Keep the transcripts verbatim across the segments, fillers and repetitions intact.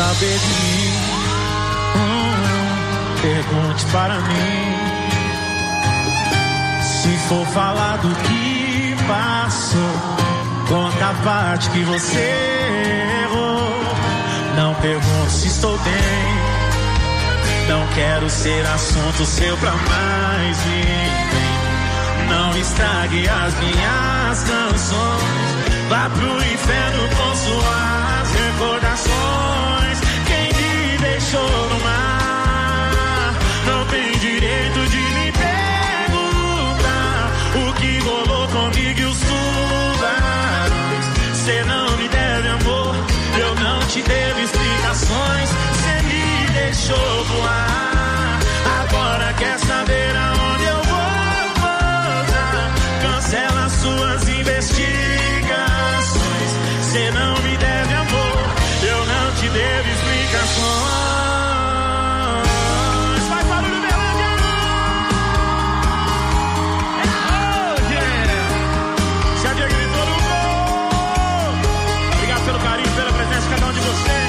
saber de mim, hum, pergunte para mim. Se for falar do que passou, conta a parte que você errou. Não pergunte se estou bem, não quero ser assunto seu pra mais ninguém. Não estrague as minhas canções, vá pro inferno com suas recordações. Quem me deixou no mar não tem direito de me perguntar o que rolou comigo e os tubarões. Cê não me deve amor, eu não te devo explicações. Cê me deixou voar, agora quer saber aonde eu vou voltar. Cancela suas investigações. Cê não me deve amor, eu não te devo explicações. Faz barulho, Berlândia! Oh, yeah! Se a Dia gritou no gol! Obrigado pelo carinho, pela presença de cada um de vocês.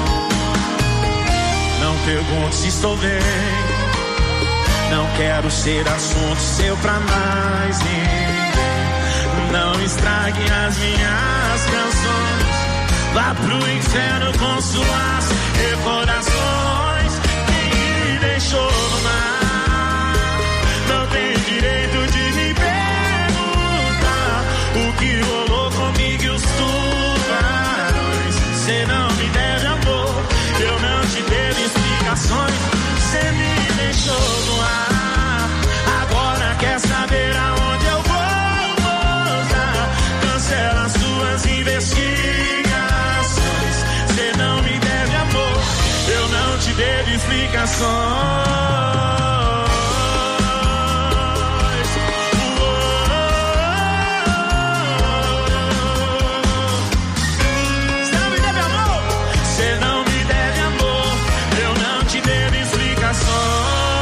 Não pergunto se estou bem, não quero ser assunto seu pra mais ninguém. Não estrague as minhas canções, vá pro inferno com suas recordações. Quem me deixou no mar não tem direito de me perguntar o que rolou comigo e os tubarões. Cê não me deve amor, eu não te devo explicações. Cê me deixou no ar, agora quer saber aonde eu vou. Cancela suas investigações. Cê não me deve amor, eu não te devo explicações. Cê não me deve amor, cê não me deve amor, eu não te devo explicações.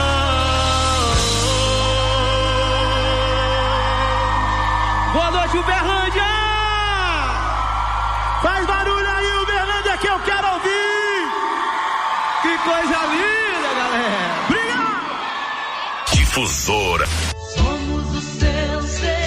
Boa noite, Uberlândia! Faz barulho aí, Uberlândia, que eu quero ouvir! Que coisa linda, galera! Obrigado! Difusora. Somos os seus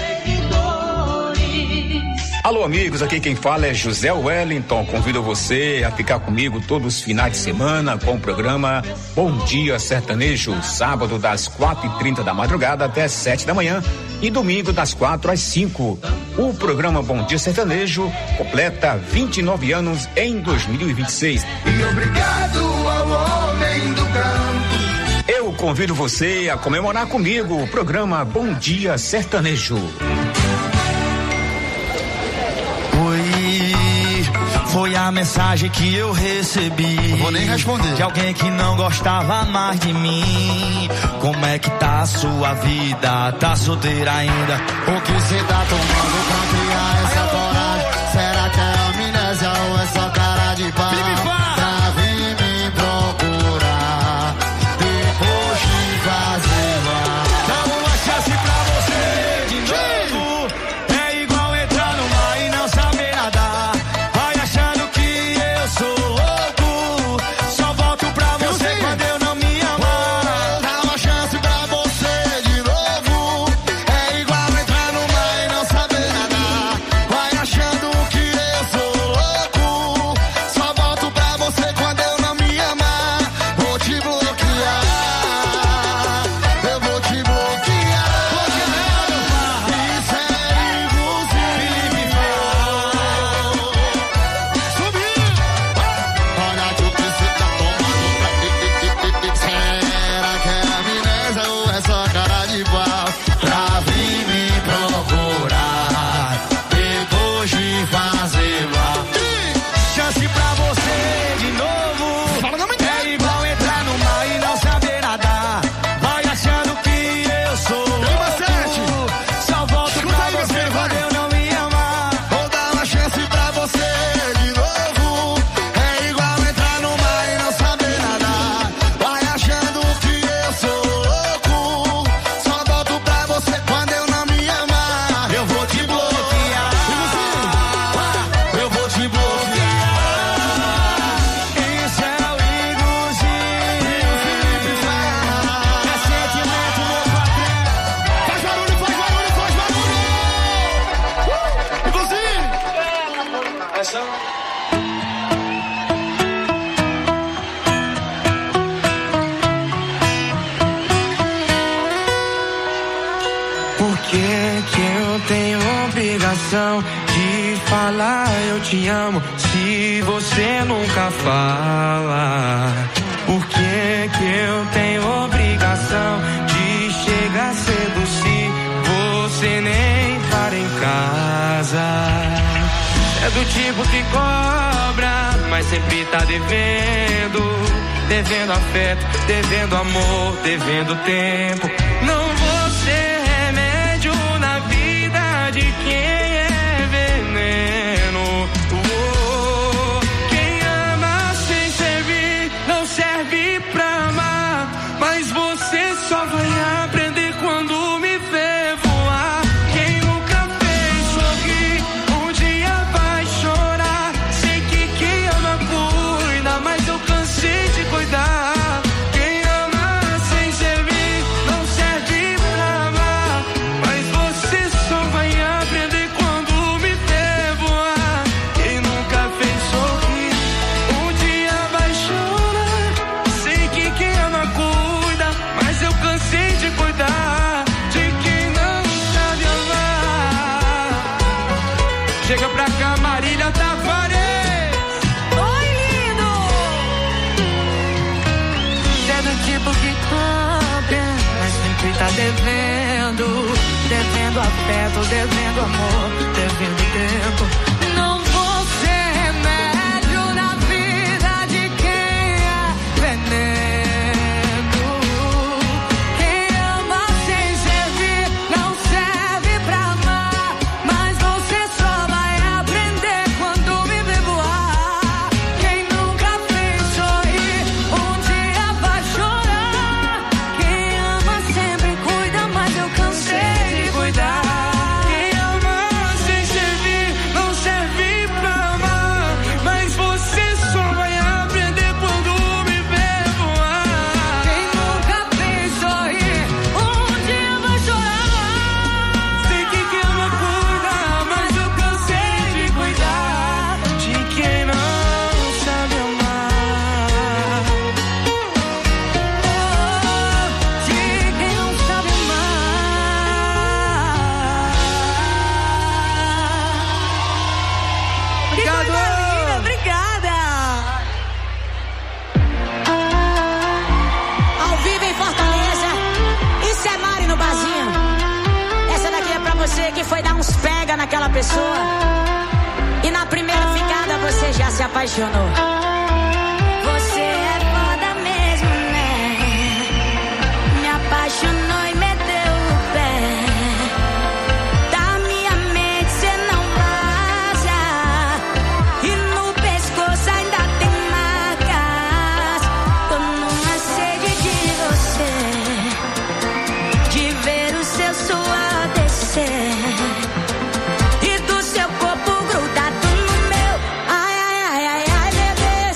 seguidores. Alô, amigos, aqui quem fala é José Wellington. Convido você a ficar comigo todos os finais de semana com o programa Bom Dia Sertanejo, sábado das quatro e trinta da madrugada até sete da manhã e domingo das quatro às cinco. O programa Bom Dia Sertanejo completa vinte e nove anos em dois mil e vinte e seis. E obrigado ao homem do campo. Eu convido você a comemorar comigo o programa Bom Dia Sertanejo. Foi a mensagem que eu recebi. Não vou nem responder. De alguém que não gostava mais de mim. Como é que tá a sua vida? Tá solteira ainda? O que cê tá tomando pra criar essa coragem? Será que é amnésia ou é só cara de pau? Pra vir me procurar depois de fazer lá. Dá uma chance pra você de novo. É igual entrar no mar e não saber nadar. Vai achando que eu sou louco. Só volto pra você quando eu não me amar. Dá uma chance pra você de novo. É igual entrar no mar e não saber nadar. obrigação de falar eu te amo se você nunca fala? Por que que eu tenho obrigação de chegar cedo se você nem para em casa? É do tipo que cobra, mas sempre tá devendo. Devendo afeto, devendo amor, devendo tempo. Não vou ser remédio na vida de quem é veneno. Oh, quem ama sem servir não serve pra amar. Mas você só vai aprender quando me ver voar. Quem nunca fez sorrir, um dia vai chorar. Sei que quem ama cuida, mas eu cansei de cuidar. Quem ama sem servir não serve pra amar. Mas você só vai aprender quando me ver voar. Quem nunca fez sorrir, um dia vai chorar. Sei que quem ama cuida, mas eu cansei de cuidar de quem não sabe amar. Chega pra cá, Marília Tavares. Oi, lindo! É do tipo que cobra, mas sempre tá devendo. Devendo afeto, devendo amor, devendo tempo. Não vou ser remédio na vida de quem é veneno. Quem ama sem servir não serve pra amar. Mas você só vai aprender quando me ver voar. Quem nunca fez sorrir, um dia vai chorar. Quem ama sempre cuida, mas eu cansei de cuidar. Quem ama sem servir não serve pra amar. Mas você só vai aprender quando me ver voar. Quem nunca fez sorrir, um dia vai chorar. Sei que quem ama cuida, mas eu cansei de cuidar de quem não sabe amar. De quem não sabe amar. Que coisa linda, obrigada. Ao vivo em Fortaleza, isso é Mari no barzinho. Essa daqui é pra você que foi dar uns pega naquela pessoa e na primeira ficada você já se apaixonou. Você é foda mesmo, né? Me apaixonou e meteu o pé. Da minha mente cê não vaza. E no pescoço ainda tem marcas. Tô numa sede de você, de ver o seu suor descer e do seu corpo grudado no meu. Ai, ai, ai, ai, ai, bebê.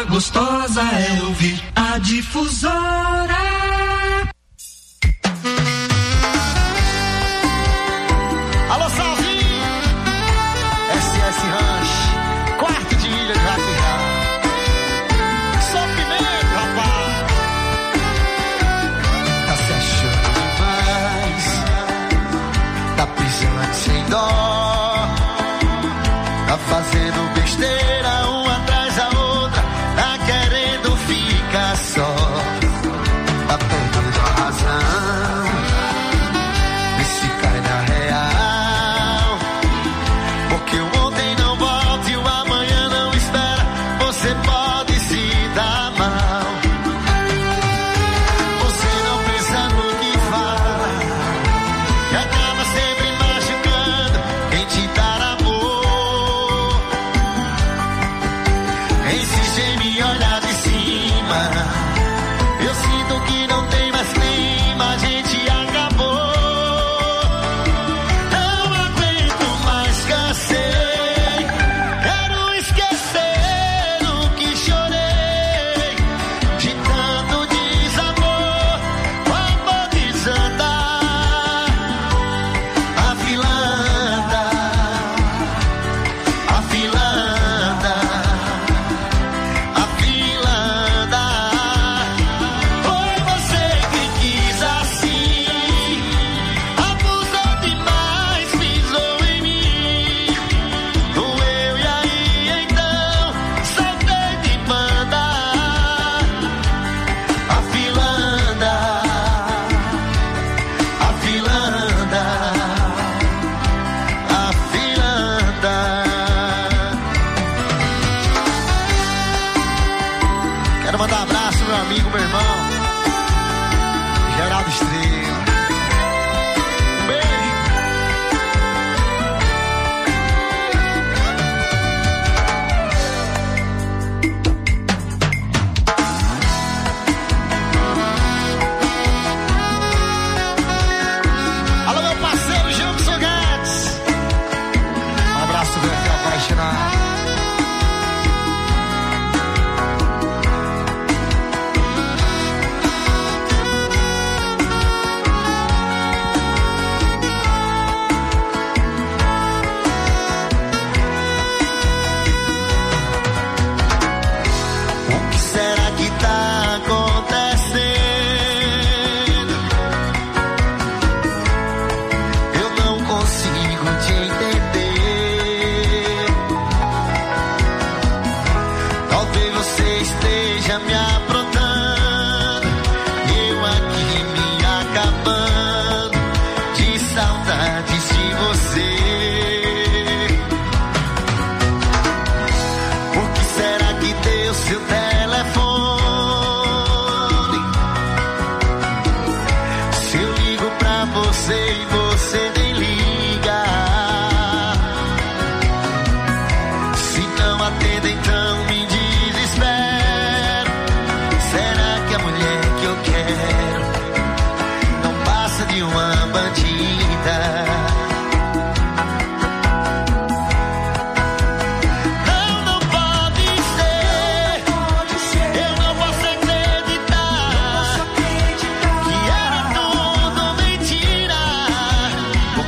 coisa gostosa é ouvir a Difusora. Alô, Salvinho! S S Ranch, quarto de ilha de Raquel. Só pimenta, rapaz. Tá se achando demais. Tá pisando sem dó. Tá fazendo besteira uma atrás da outra. Tá querendo ficar só. Tá perdendo a razão. Vê se cai na real. Porque o ontem não volta e o amanhã não espera. Você pode se dar mal. Você não pensa no que fala. E acaba sempre machucando quem te dá amor. Insiste em me olhar de cima. Eu sinto que não tem mais clima. A gente acabou. Não aguento mais, cansei. Quero esquecer o que chorei. De tanto desamor, o amor desandar. A fila anda, a fila anda, a fila anda. Foi você que quis assim. Abusou demais, pisou em mim. Doeu e aí então soltei de banda. A fila anda, a fila anda, a fila anda. Quero mandar um abraço pro meu amigo, meu irmão Geraldo Estrela. Um beijo. Alô, meu parceiro Gilson Guedes. Um abraço, meu aqui apaixonado. O que será que tá acontecendo? Eu não consigo te entender. Talvez você esteja me aprontando e eu aqui me acabando de saudades de você. Por que será que deu seu telefone? Se eu ligo pra você e você nem liga. Se não atende, então me desespero. Será que a mulher que eu quero não passa de uma bandida? Não, não pode ser. Eu não posso acreditar que era tudo mentira.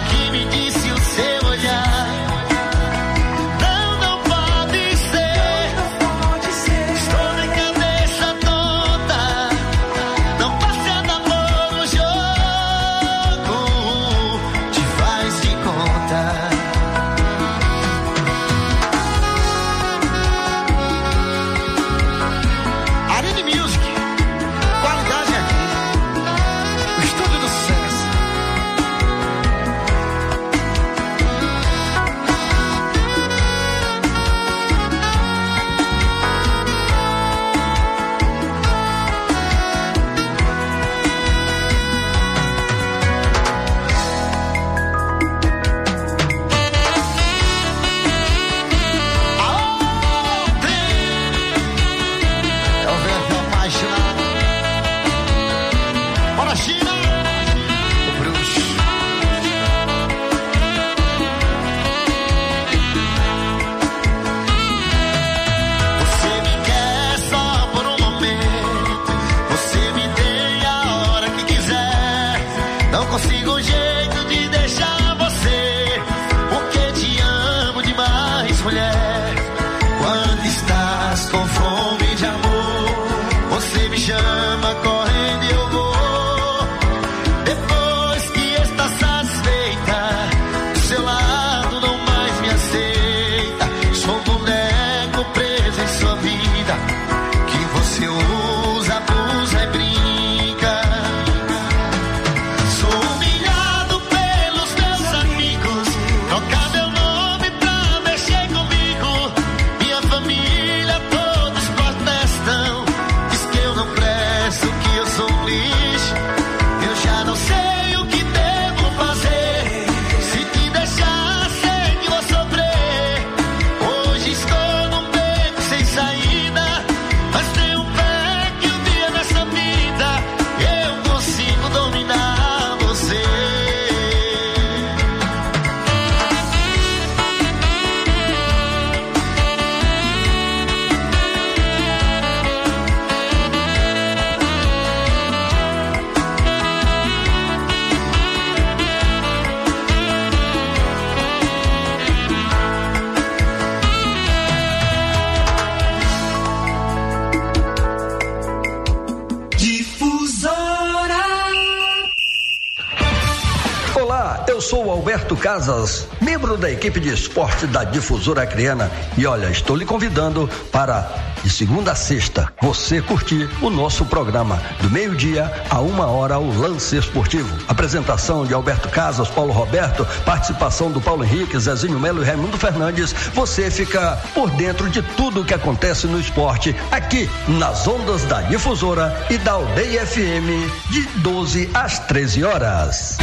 Olá, eu sou Alberto Casas, membro da equipe de esporte da Difusora Acreana, e olha, estou lhe convidando para, de segunda a sexta, você curtir o nosso programa do meio-dia a uma hora, o Lance Esportivo. Apresentação de Alberto Casas, Paulo Roberto, participação do Paulo Henrique, Zezinho Melo e Raimundo Fernandes. Você fica por dentro de tudo o que acontece no esporte aqui nas ondas da Difusora e da Aldeia F M, de doze às treze horas.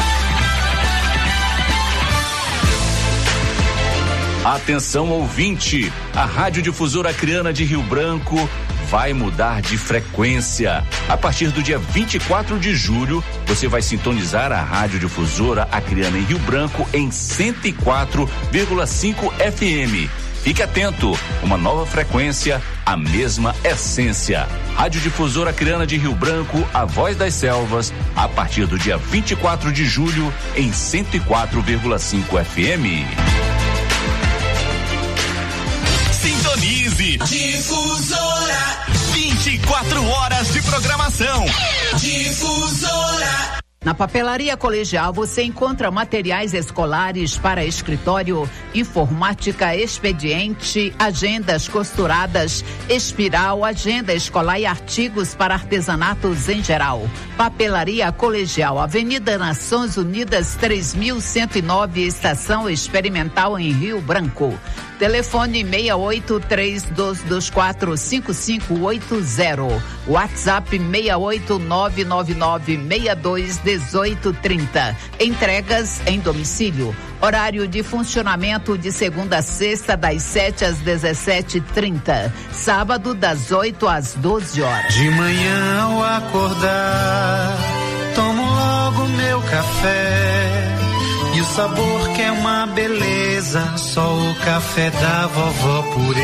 Atenção, ouvinte, a Rádio Difusora Acreana de Rio Branco vai mudar de frequência. A partir do dia vinte e quatro de julho, você vai sintonizar a Rádio Difusora Acreana em Rio Branco em cento e quatro vírgula cinco F M. Fique atento, uma nova frequência, a mesma essência. Rádio Difusora Acreana de Rio Branco, a voz das selvas, a partir do dia vinte e quatro de julho em cento e quatro vírgula cinco F M. Sintonize. Difusora. vinte e quatro horas de programação. Difusora. Na Papelaria Colegial você encontra materiais escolares para escritório, informática, expediente, agendas costuradas, espiral, agenda escolar e artigos para artesanatos em geral. Papelaria Colegial, Avenida Nações Unidas três mil cento e nove, Estação Experimental em Rio Branco. Telefone seis oito três dois dois quatro cinco cinco oito zero. WhatsApp seis oito nove nove nove seis dois um oito três zero. Entregas em domicílio. Horário de funcionamento de segunda a sexta, das sete às dezessete e trinta. Sábado, das oito às doze horas. De manhã ao acordar, tomo logo meu café. E o sabor que é uma beleza, só o café da vovó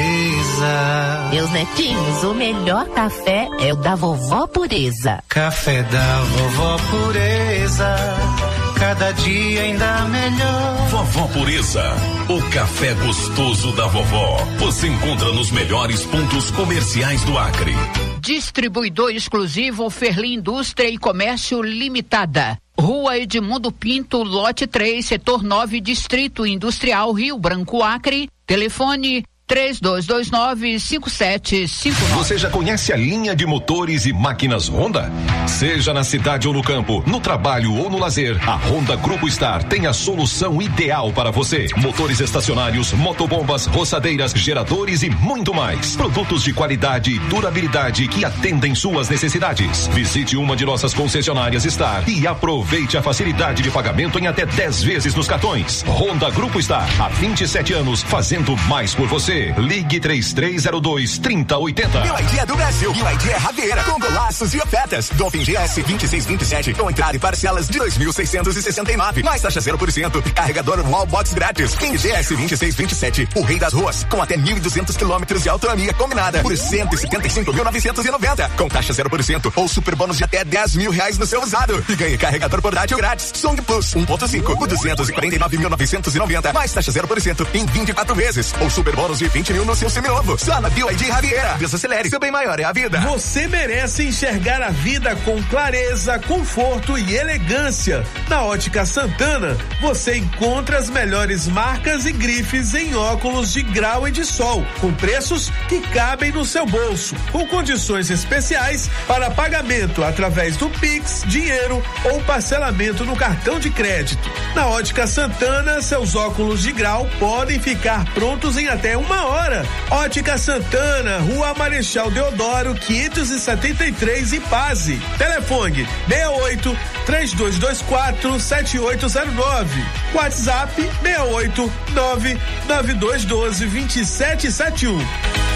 Pureza. Meus netinhos, o melhor café é o da vovó Pureza. Café da vovó Pureza, cada dia ainda melhor. Vovó Pureza, o café gostoso da vovó. Você encontra nos melhores pontos comerciais do Acre. Distribuidor exclusivo Ferli Indústria e Comércio Limitada. Rua Edmundo Pinto, lote três, setor nove, Distrito Industrial, Rio Branco, Acre. Telefone três dois dois nove cinco sete cinco nove. Você já conhece a linha de motores e máquinas Honda? Seja na cidade ou no campo, no trabalho ou no lazer, a Honda Grupo Star tem a solução ideal para você. Motores estacionários, motobombas, roçadeiras, geradores e muito mais. Produtos de qualidade e durabilidade que atendem suas necessidades. Visite uma de nossas concessionárias Star e aproveite a facilidade de pagamento em até dez vezes nos cartões. Honda Grupo Star, há vinte e sete anos, fazendo mais por você. Ligue três três zero dois, três zero oito zero. New I D é do Brasil. New I D é Raveira. Com golaços e ofertas. Dolphin G S vinte e seis vinte e sete com entrada e parcelas de dois mil seiscentos e sessenta e nove. Mais taxa zero por cento. Carregador Wallbox grátis. King G S vinte e seis vinte e sete. O rei das ruas. Com até mil e duzentos quilômetros de autonomia combinada. Por cento e setenta e cinco mil novecentos e noventa. Com taxa zero por cento. Ou super bônus de até dez mil reais no seu usado. E ganhe carregador portátil grátis. Song Plus um ponto cinco. Por duzentos e quarenta e nove mil novecentos e noventa. Mais taxa zero por cento em vinte e quatro vezes. Ou super bônus de vinte mil no seu seminovo. Só na B Y D Raveira. Desacelere, seu bem maior é a vida. Você merece enxergar a vida com clareza, conforto e elegância. Na Ótica Santana, você encontra as melhores marcas e grifes em óculos de grau e de sol, com preços que cabem no seu bolso, com condições especiais para pagamento através do Pix, dinheiro ou parcelamento no cartão de crédito. Na Ótica Santana, seus óculos de grau podem ficar prontos em até uma hora. Ótica Santana, Rua Marechal Deodoro, quinhentos e setenta e três, Ipaze. Telefone seis oito três dois dois quatro sete oito zero nove. WhatsApp seis oito nove nove dois um dois dois sete sete um.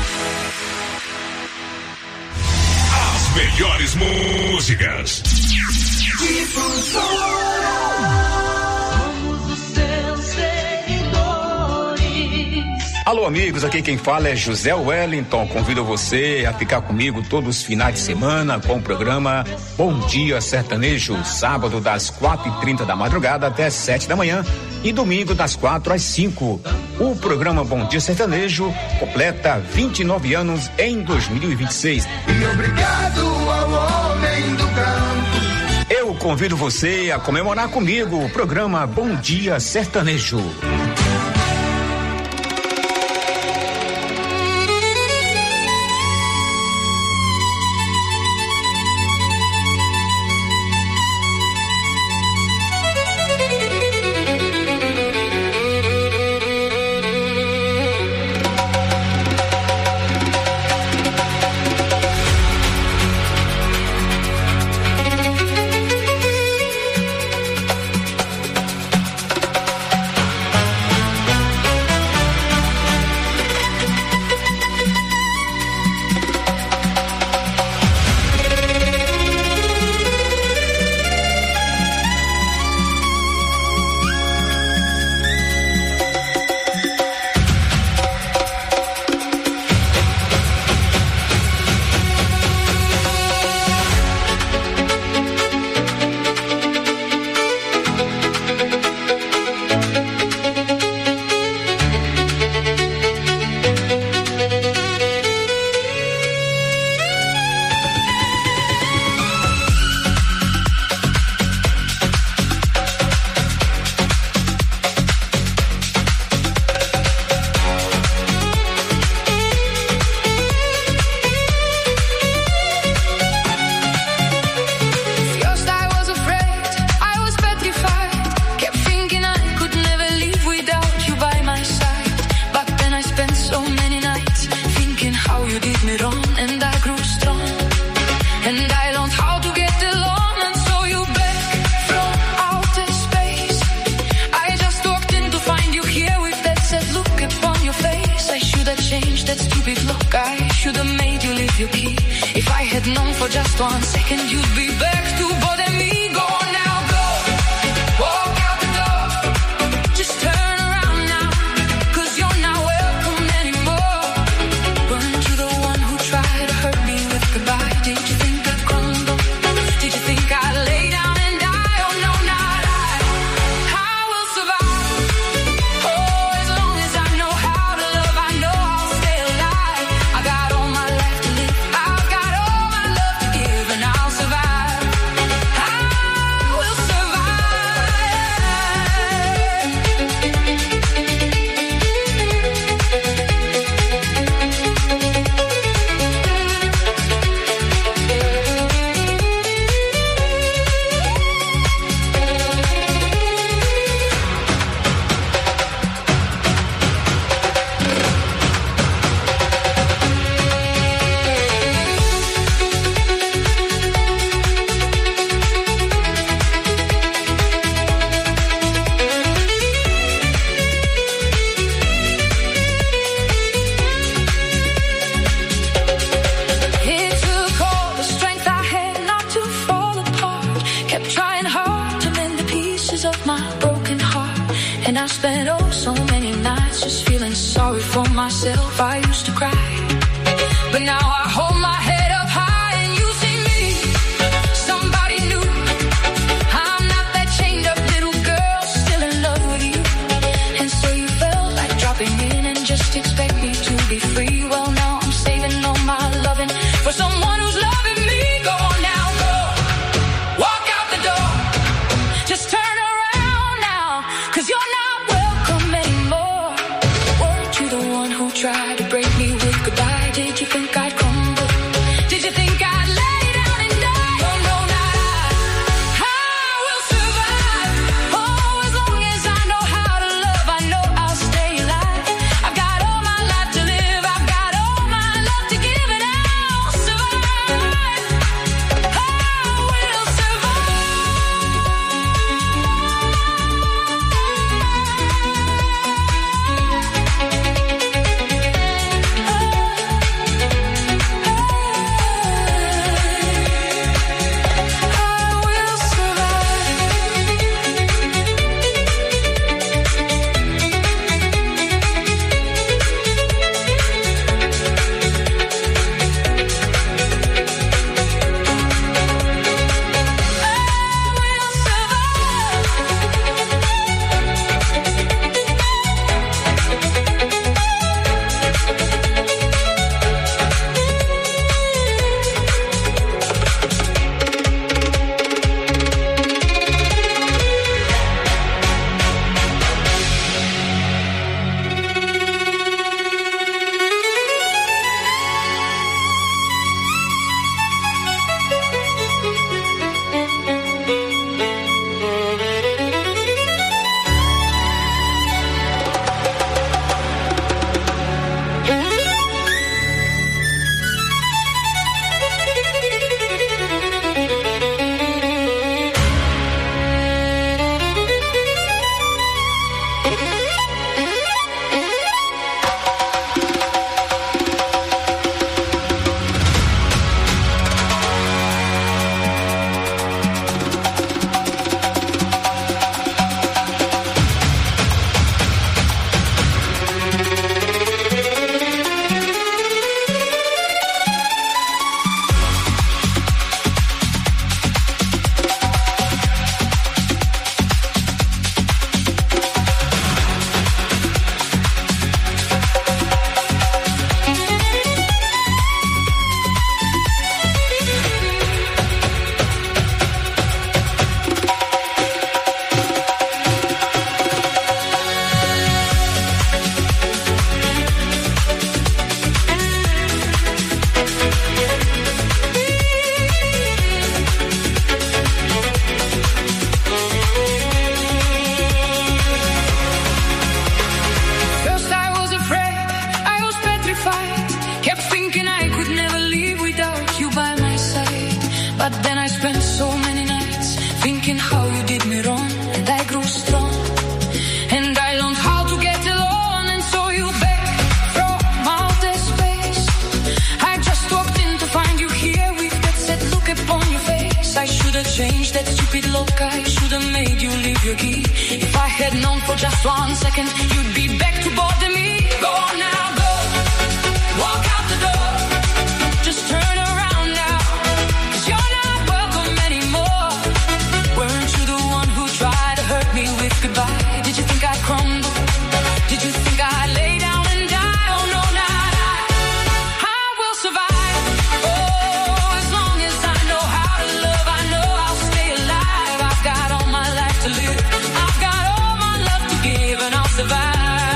As melhores músicas. Alô, amigos, aqui quem fala é José Wellington. Convido você a ficar comigo todos os finais de semana com o programa Bom Dia Sertanejo, sábado das quatro e trinta da madrugada até as sete da manhã e domingo das quatro às cinco. O programa Bom Dia Sertanejo completa vinte e nove anos em dois mil e vinte e seis. E obrigado ao homem do campo. Eu convido você a comemorar comigo o programa Bom Dia Sertanejo. had known for just one second you'd be back to bother me. Go on now, go. Walk out the door. Just turn around now. 'Cause you're not welcome anymore. Weren't you the one who tried to hurt me with goodbye? Did you think I'd crumble? Did you think I'd lay down and die? Oh no, not I. I will survive. Oh, as long as I know how to love, I know I'll stay alive. I've got all my life to live. I've got all my love to give, and I'll survive.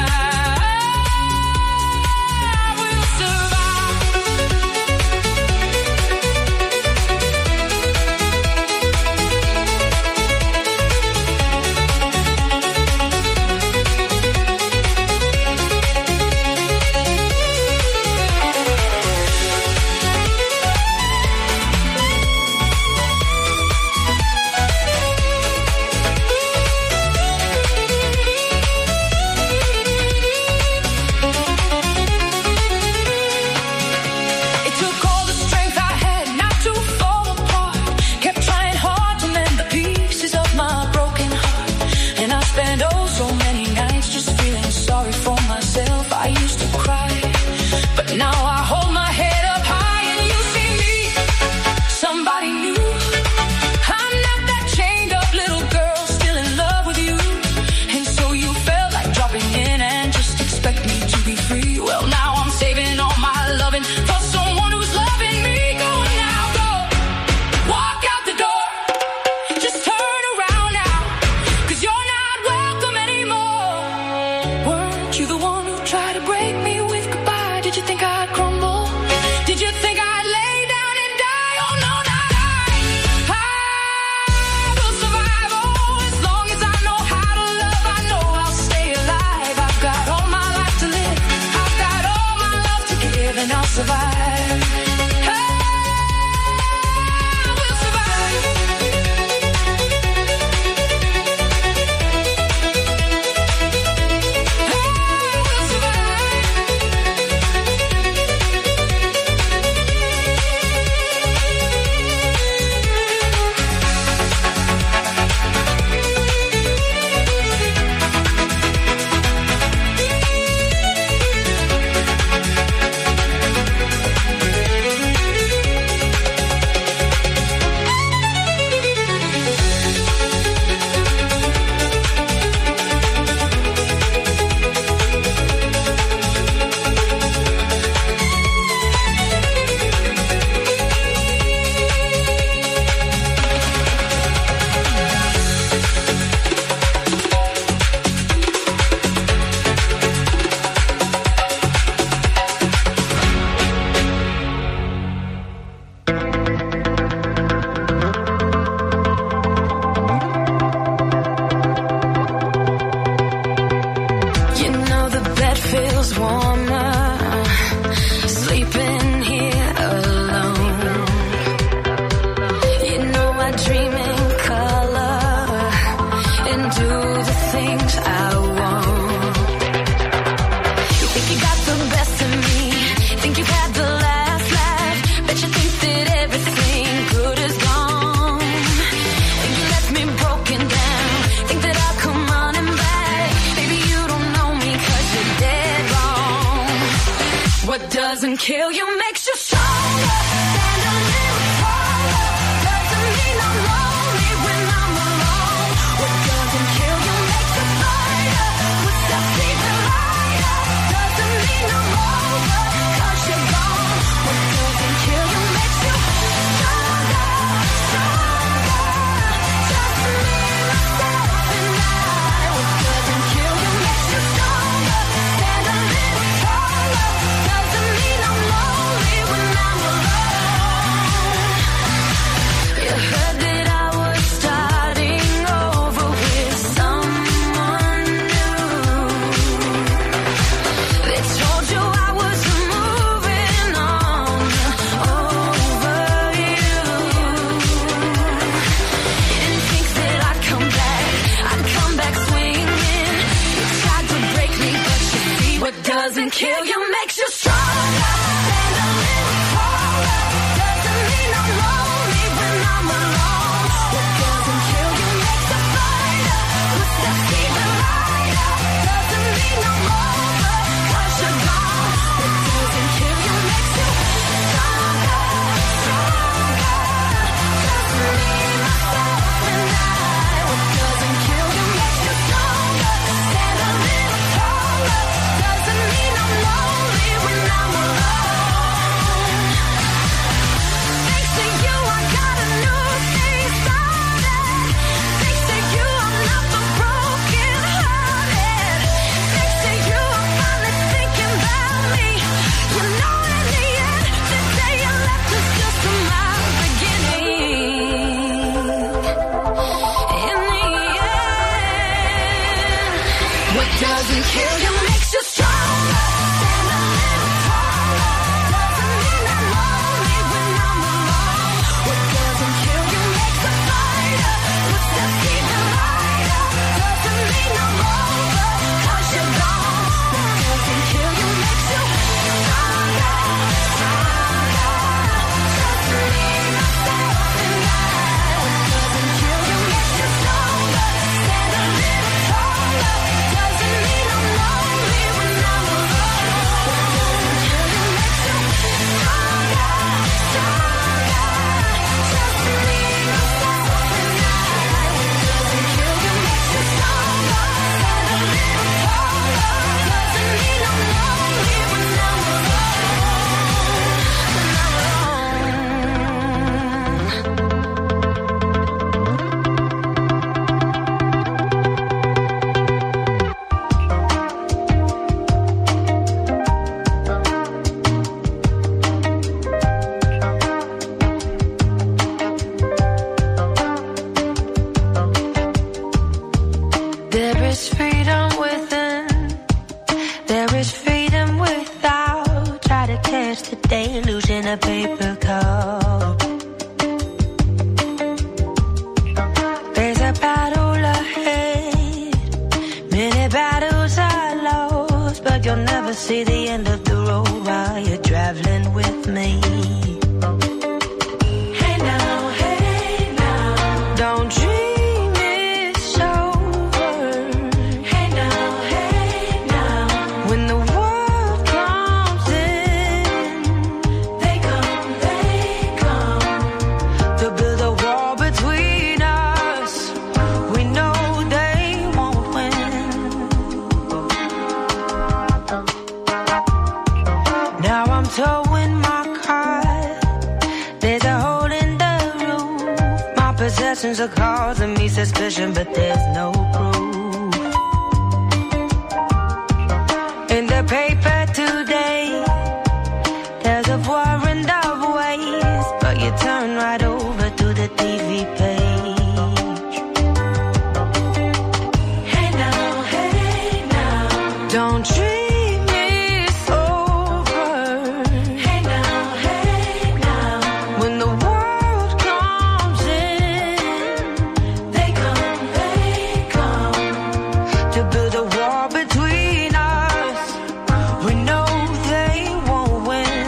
Doesn't kill you, makes you stronger. Stand a little taller. Doesn't mean I'm lonely when I'm alone. What doesn't kill you makes you fighter. What steps even lighter. Doesn't mean I'm over, 'cause you're gone. What doesn't kill you makes you stronger, stronger. Just me, myself, and I. What doesn't kill you makes you stronger. Stand a little taller. Doesn't mean I'm lonely when What doesn't kill you makes you stronger. Stand a little taller. Doesn't mean I'm lonely when I'm alone. What doesn't kill you makes a fighter. Footsteps even lighter. Doesn't mean I'm over, 'cause you're gone. What doesn't kill you makes you stronger, stronger. Just me, myself, and I. What doesn't kill you makes you stronger. Stand a little taller. Doesn't mean I'm lonely when I'm alone. What doesn't kill you makes you stronger, stronger. Just me, myself, and I. What doesn't kill you makes you stronger. Stand a little taller. Doesn't mean I'm lonely when I'm There is freedom within. There is freedom without. Try to catch the deluge in a paper cup. There's a battle ahead. Many battles are lost, but you'll never see the end of the road while you're traveling with me. Hey now, hey now, don't dream it's over. Hey now, hey now, when the world comes in, they come, they come to build a wall between us. We know they won't win. Now I'm towing my car. There's a hole in the roof. My possessions are causing me suspicion, but there's no proof. In the paper today, there's a warrant of ways, but you turn right over to the T V page. Hey now, hey now, don't dream it's over. Hey now, hey now, when the world comes in, they come, they come to build a wall between us. We know they won't win.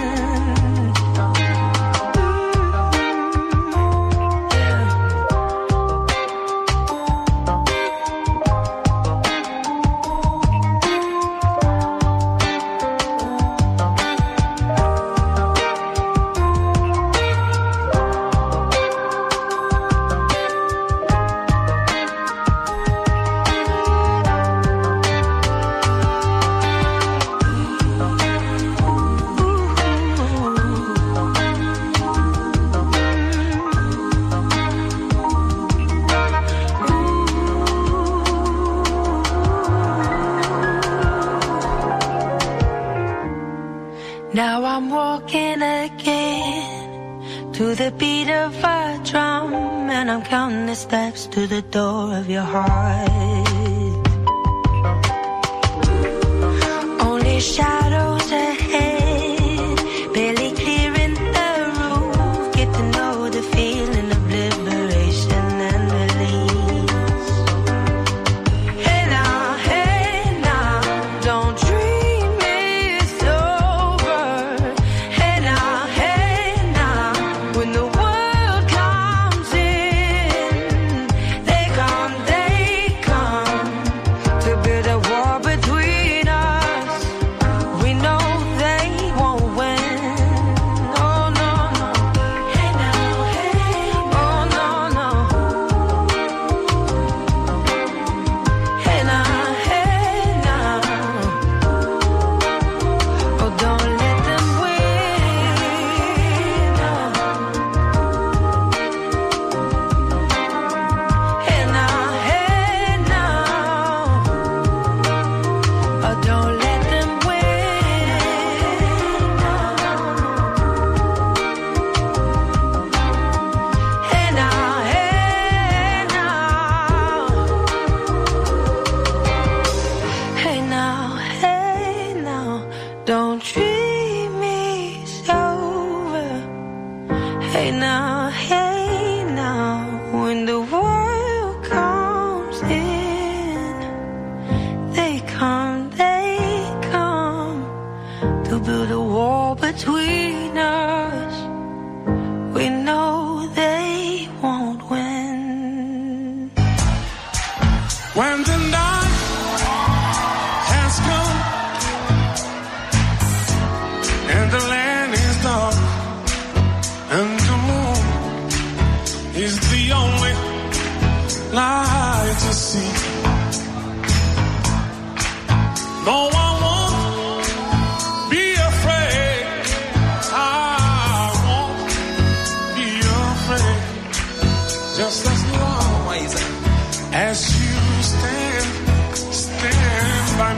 Now I'm walking again to the beat of a drum, and I'm counting the steps to the door of your heart. Only shadows ahead, barely clearing the roof. Get to know the feeling of liberation and release. Hey now, hey now, don't dream it's over. Hey now, hey now, when the world comes in, they come, they come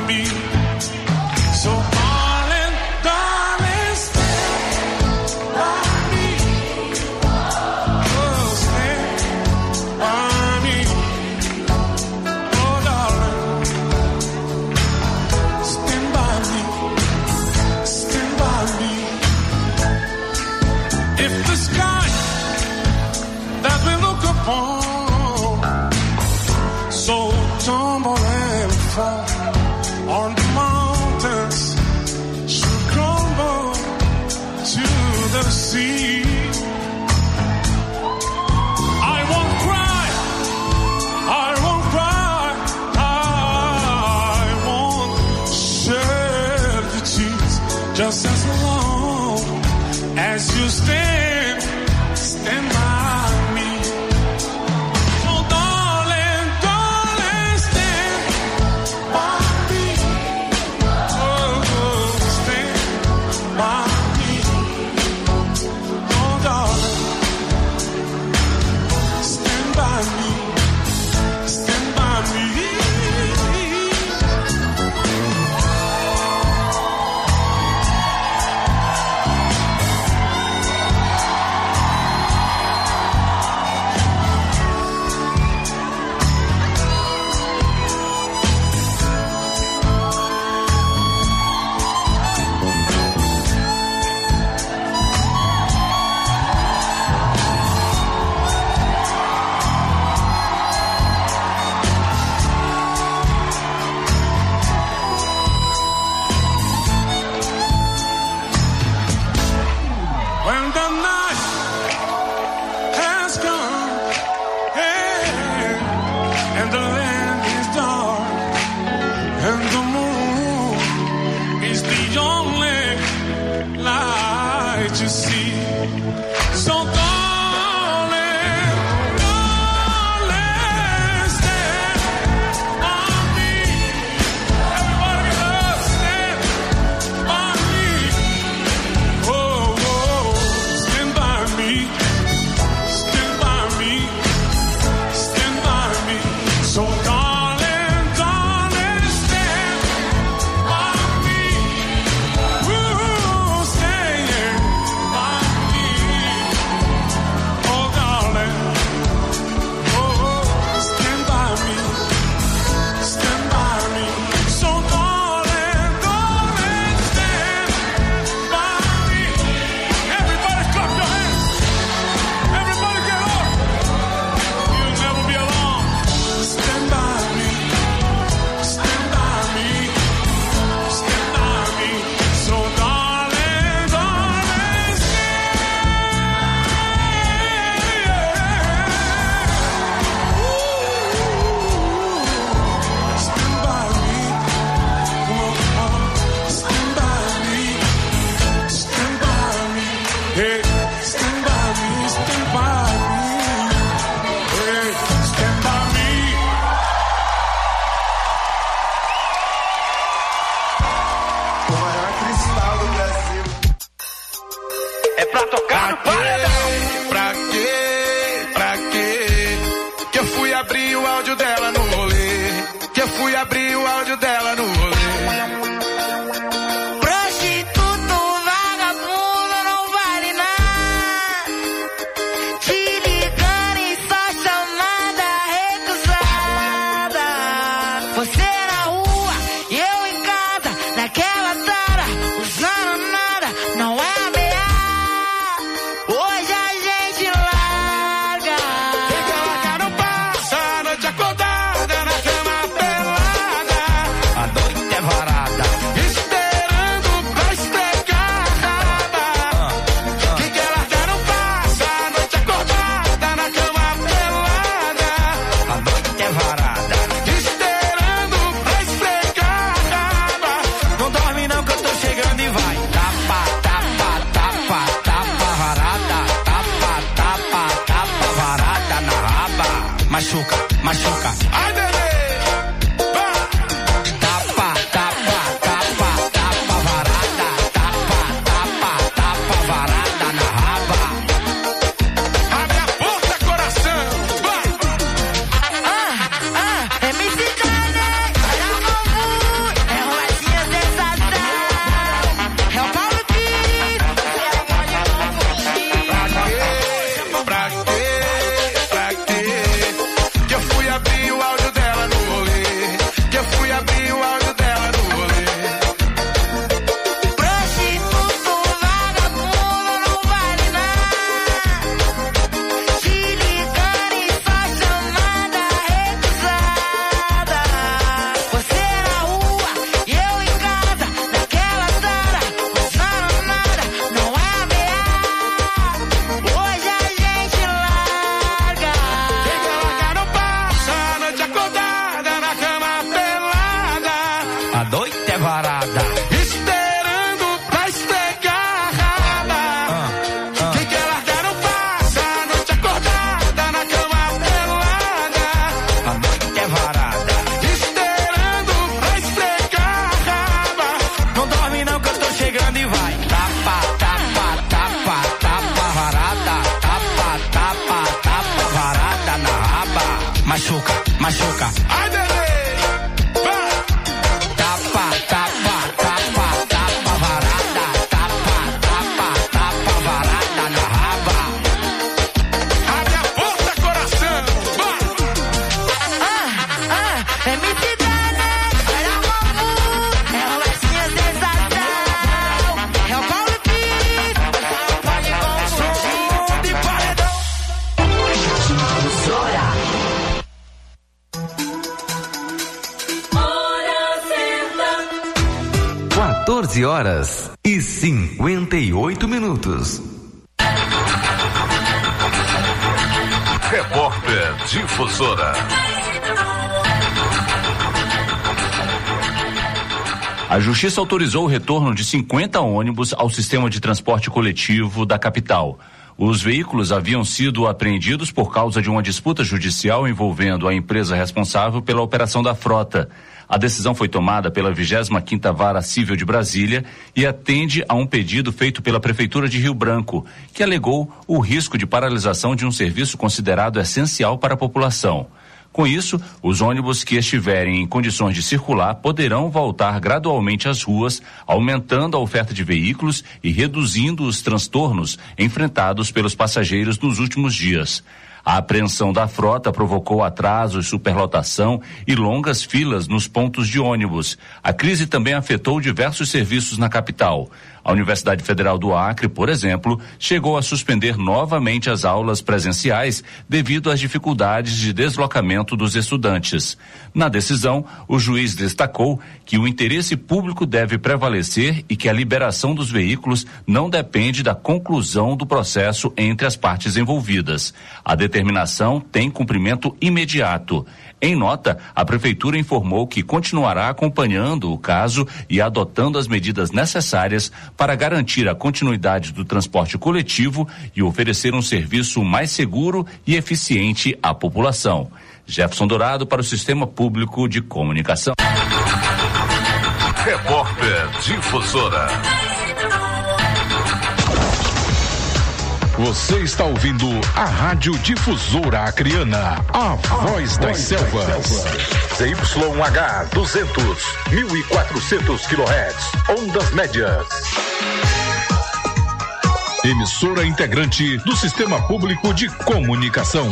me. So darling, darling, stand by me. Oh, stand by me. Oh, darling, stand by me. Stand by me. If the sky that we look upon so tumble and fall on the mountains should crumble to the sea, I won't cry, I won't cry, I won't shed the tears, just as long as you stand, stand by me. Oh, darling, darling, stand by me. Oh, stand by me. Oh, darling, stand by me. Stand by me. When the night has come, hey, and the land is dark, and the moon is the only light you see. So darling, darling, stand by me. Everybody get up, stand by me. Oh, oh, stand by me. Stand by me. Stand by me. So darling, darling, stand by me. Ooh, stand by me. Oh, darling. Oh, stand by me. Stand by me. So darling, darling, stand by me. Everybody clap your hands. Everybody get up. You'll never be alone. Stand by me. Stand by me. Stand by me. So darling, darling, stand by me. Oh, oh, stand by me. Stand by me. Hey, stand by me. Stand by me. Hey, stand by me. O maior cristal do Brasil. É pra tocar no paredão. Pra quê? Pra quê? Que eu fui abrir o áudio dela no rolê. Que eu fui abrir o áudio dela no rolê. Prostituto, vagabundo, não vale nada. Te ligando e só chamada recusada. Você na rua e eu em casa, naquela tara, usando nada, não é ameaça. Hoje a gente larga. Fica larga, não passa a noite acordada na cama pelada. A noite é varada. varada. Esperando pra espegarrada. Quem quer largar não passa a noite acordada na cama pelada. A noite é varada. Esperando pra espegarrada. Não dorme não que eu tô chegando e vai. Tapa, tapa, tapa, tapa, varada. Tapa, tapa, tapa, varada na raba. Machuca, machuca. Ai, bebê! Tapa, tapa, tapa, tapa, varada. Tapa, tapa, tapa, varada na raba. Abre a porta, coração! Ah, ah, é M C Dana, é a Mamu, é o Lacinha Sensação, é o Paulo Pires, pode consumo de paredão. quatorze horas e cinquenta e oito minutos. Repórter Difusora. A Justiça autorizou o retorno de cinquenta ônibus ao sistema de transporte coletivo da capital. Os veículos haviam sido apreendidos por causa de uma disputa judicial envolvendo a empresa responsável pela operação da frota. A decisão foi tomada pela vigésima quinta Vara Civil de Brasília e atende a um pedido feito pela Prefeitura de Rio Branco, que alegou o risco de paralisação de um serviço considerado essencial para a população. Com isso, os ônibus que estiverem em condições de circular poderão voltar gradualmente às ruas, aumentando a oferta de veículos e reduzindo os transtornos enfrentados pelos passageiros nos últimos dias. A apreensão da frota provocou atrasos, superlotação e longas filas nos pontos de ônibus. A crise também afetou diversos serviços na capital. A Universidade Federal do Acre, por exemplo, chegou a suspender novamente as aulas presenciais devido às dificuldades de deslocamento dos estudantes. Na decisão, o juiz destacou que o interesse público deve prevalecer e que a liberação dos veículos não depende da conclusão do processo entre as partes envolvidas. A determinação tem cumprimento imediato. Em nota, a Prefeitura informou que continuará acompanhando o caso e adotando as medidas necessárias para garantir a continuidade do transporte coletivo e oferecer um serviço mais seguro e eficiente à população. Jefferson Dourado para o Sistema Público de Comunicação. Repórter Difusora. Você está ouvindo a Rádio Difusora Acreana, a voz das selvas. Z Y H duzentos, mil e quatrocentos quilohertz, ondas médias. Emissora integrante do Sistema Público de Comunicação.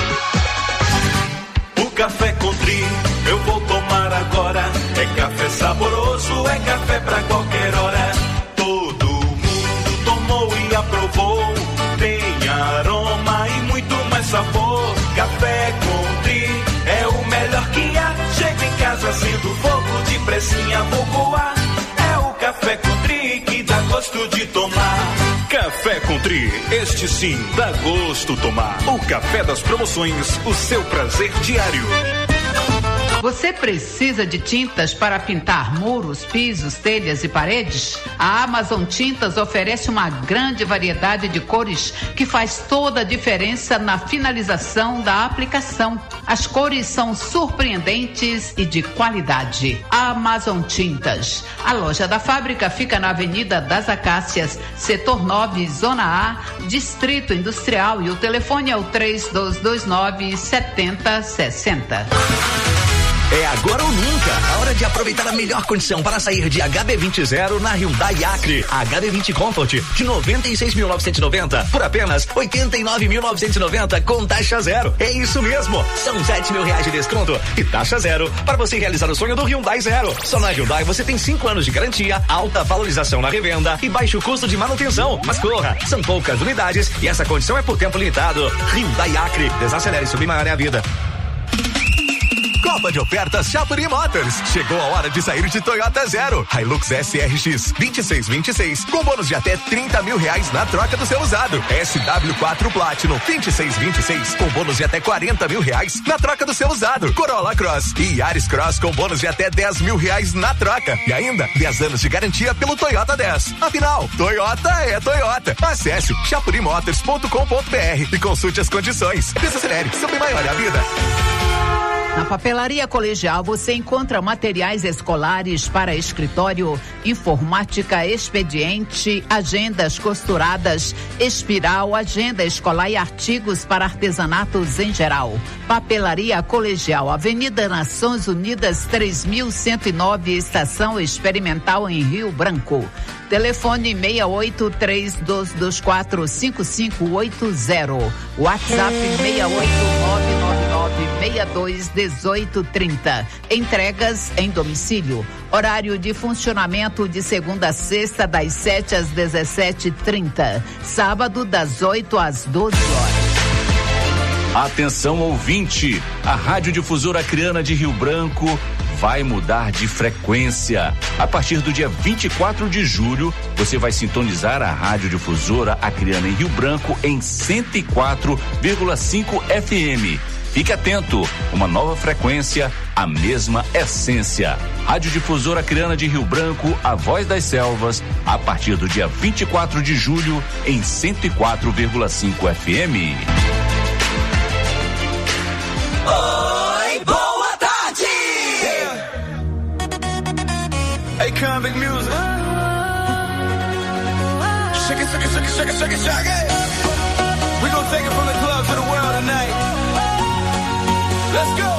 O café Country eu vou tomar agora. É café saboroso, é café pra qualquer hora. Todo mundo tomou e aprovou. Tem aroma e muito mais sabor. Café Country é o melhor que há. Chego em casa sendo fogo de pressinha, vou coar. É o Café Country que dá gosto de tomar. Café Country, este sim dá gosto tomar. O café das promoções, o seu prazer diário. Você precisa de tintas para pintar muros, pisos, telhas e paredes? A Amazon Tintas oferece uma grande variedade de cores que faz toda a diferença na finalização da aplicação. As cores são surpreendentes e de qualidade. Amazon Tintas. A loja da fábrica fica na Avenida das Acácias, setor nove, zona A, Distrito Industrial, e o telefone é o três dois dois nove, sete zero seis zero. É agora ou nunca, a hora de aproveitar a melhor condição para sair de H B vinte zero na Hyundai Acre. A H B vinte Comfort de noventa e seis mil novecentos e noventa por apenas oitenta e nove mil novecentos e noventa com taxa zero. É isso mesmo, são sete mil reais de desconto e taxa zero para você realizar o sonho do Hyundai Zero. Só na Hyundai você tem cinco anos de garantia, alta valorização na revenda e baixo custo de manutenção. Mas corra, são poucas unidades e essa condição é por tempo limitado. Hyundai Acre, desacelere, submarine a vida. Copa de ofertas Chapuri Motors. Chegou a hora de sair de Toyota Zero. Hilux S R X vinte e seis vinte e seis com bônus de até trinta mil reais na troca do seu usado. S W quatro Platinum vinte e seis vinte e seis com bônus de até quarenta mil reais na troca do seu usado. Corolla Cross e Yaris Cross com bônus de até dez mil reais na troca. E ainda dez anos de garantia pelo Toyota dez. Afinal, Toyota é Toyota. Acesse chapuri motors ponto com ponto b r e consulte as condições. Desacelere, sobre maior a vida. Na Papelaria Colegial você encontra materiais escolares para escritório, informática, expediente, agendas costuradas, espiral, agenda escolar e artigos para artesanatos em geral. Papelaria Colegial, Avenida Nações Unidas três mil cento e nove, Estação Experimental em Rio Branco. Telefone seis oito três dois dois quatro cinco cinco oito zero. WhatsApp seis oito nove nove nove seis dois um oito três zero. Entregas em domicílio. Horário de funcionamento de segunda a sexta, das sete às dezessete e trinta. Sábado, das oito às doze horas. Atenção ouvinte, a Rádio Difusora Acreana de Rio Branco vai mudar de frequência. A partir do dia vinte e quatro de julho, você vai sintonizar a Rádio Difusora Acreana em Rio Branco em cento e quatro vírgula cinco F M. Fique atento, uma nova frequência, a mesma essência. Rádio Difusora Acreana de Rio Branco, a voz das selvas, a partir do dia vinte e quatro de julho em cento e quatro vírgula cinco F M. Oi, boa tarde! Hey, Convict Music. Shake it, shake it, shake it, shake it, shake it, shake it. We gon' take it from the club to the world tonight. Let's go.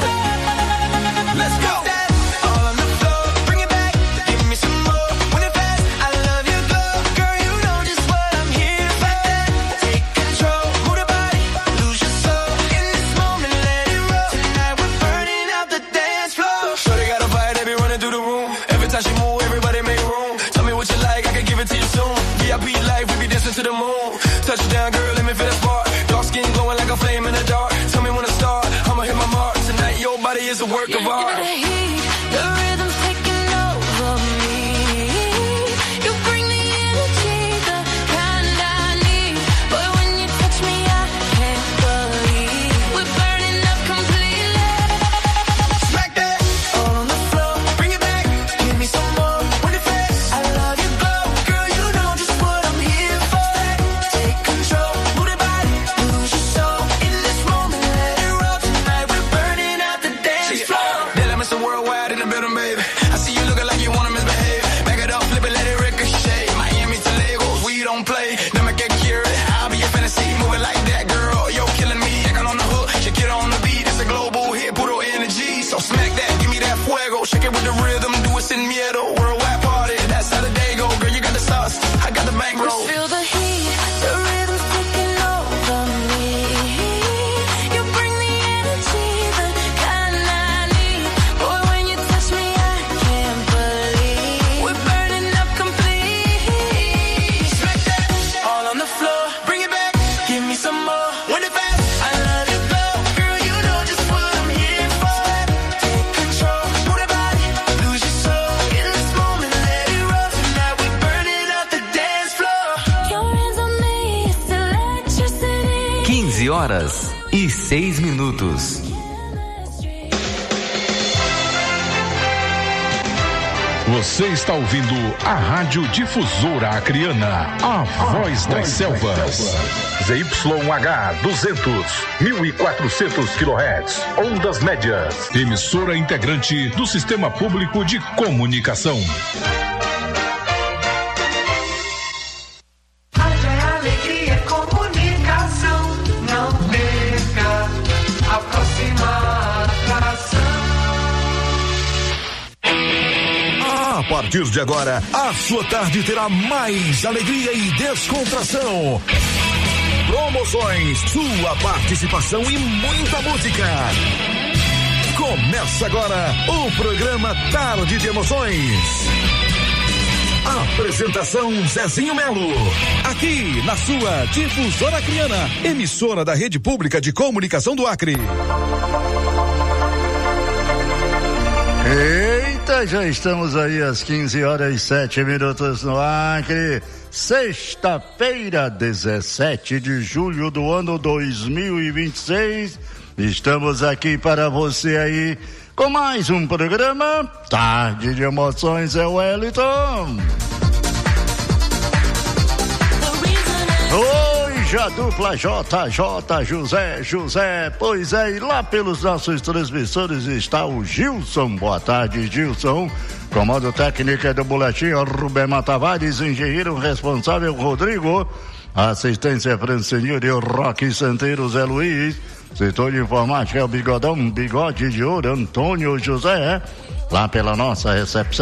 Let's go. All on the floor, bring it back. Give me some more. When it fast, I love you, go. Girl, you know just what I'm here for. Take control, move the body, lose your soul. In this moment, let it roll. Tonight we're burning out the dance floor. Shorty got a fire, they be running through the room. Every time she move, everybody make room. Tell me what you like, I can give it to you soon. V I P life, we be dancing to the moon. Touchdown, girl, let me feel that spark. Dark skin glowing like a flame in the dark. Tell me when to start, I'ma hit my mark. Tonight your body is a work of art. The heat, the rhythm's taking over me. You bring the energy, the kind I need. But when you touch me, I can't believe we're burning up completely. Smack that, all on the floor, bring it back. Give me some more, when it fast. I love your glow, girl, you know just what I'm here for. Take control, move the body, lose your soul. In this moment, let it roll. Tonight we're burning out the dance floor. They let me some worldwide in the building, baby. I see you looking like you wanna misbehave. Back it up, flip it, let it ricochet. Miami to Lagos, we don't play. Never get cured, I'll be your fantasy. Move it like that, girl, you're killing me. Acting on the hook, shake it on the beat. It's a global hit, puro energy. So smack that, give me that fuego. Shake it with the rhythm, do it sin miedo. Worldwide party, that's how the day go. Girl, you got the sauce, I got the bankroll. Feel the heat, the rhythm's taking over me. You bring the energy, the kind I need. Boy, when you touch me, I can't believe we're burning up complete. Smack that, all on the floor, bring it back. Give me some more, when it fast. I love your glow, girl, you know just what I'm here for. Take control, move the body, lose your soul. In this moment, let it roll. Tonight we're burning up the dance floor. Your hands on me, it's electricity. quinze horas e seis minutos. Você está ouvindo a Rádio Difusora Acreana, a voz das selvas. Z Y H duzentos, mil e quatrocentos quilohertz, ondas médias. Emissora integrante do Sistema Público de Comunicação. Rádio é alegria, é comunicação. Não perca a próxima atração. A partir de agora, a sua tarde terá mais alegria e descontração. Promoções, sua participação e muita música. Começa agora o programa Tarde de Emoções. Apresentação Zezinho Melo. Aqui na sua Difusora Acreana, emissora da Rede Pública de Comunicação do Acre. aí, já estamos aí às quinze horas e sete minutos no Acre. Sexta-feira, dezessete de julho do ano dois mil e vinte e seis. Estamos aqui para você aí com mais um programa Tarde de Emoções, é o Wellington. Hoje a dupla J J José José, pois é, e lá pelos nossos transmissores está o Gilson. Boa tarde, Gilson. Comando técnico é do boletim Rubem Tavares, engenheiro responsável Rodrigo, assistência Francinho e o Roque Santeiro Zé Luiz, setor de informática é o Bigodão, Bigode de Ouro Antônio José, lá pela nossa recepção